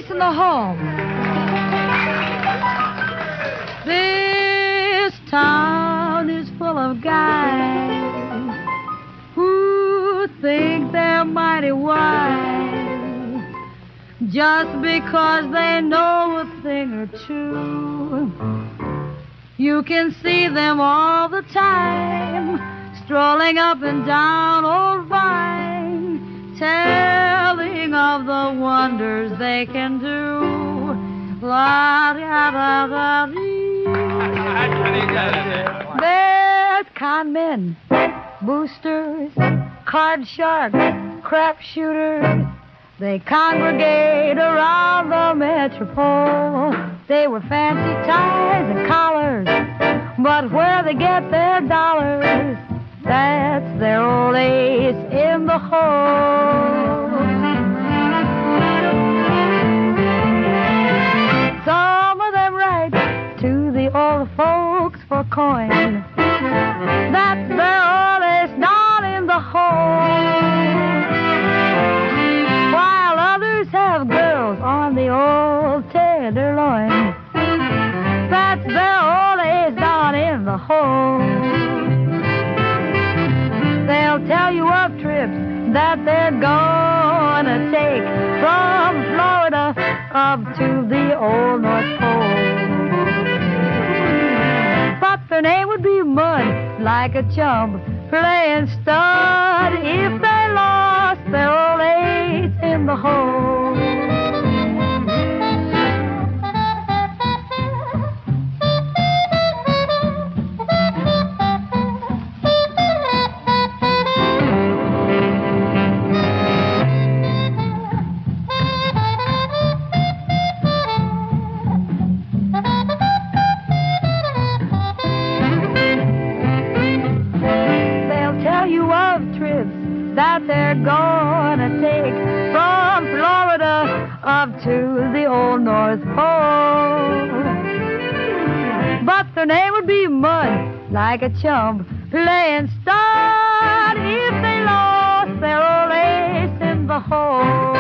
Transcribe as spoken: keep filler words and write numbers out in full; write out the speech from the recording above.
ace in the hole. This town is full of guys who think they're mighty wise just because they know a thing or two. You can see them all the time, strolling up and down Old Vine, telling of the wonders they can do. La da da da dee. There's con men, boosters, card sharks, crap shooters. They congregate around the metropole. They wear fancy ties and collars, but where they get their dollars, that's their old ace in the hole. Some of them write to the old folks for coin. That's their old ace down in the hole. While others have girls on the old tenderloin, that's their old ace down in the hole. They'll tell you of trips that they're gonna take from Florida up to the old North Pole. But their name would be Mud, like a chump playing stud, if they lost their old ace in the hole. That they're gonna take from Florida up to the old North Pole. But their name would be Mud, like a chump playing stud, if they lost their old ace in the hole.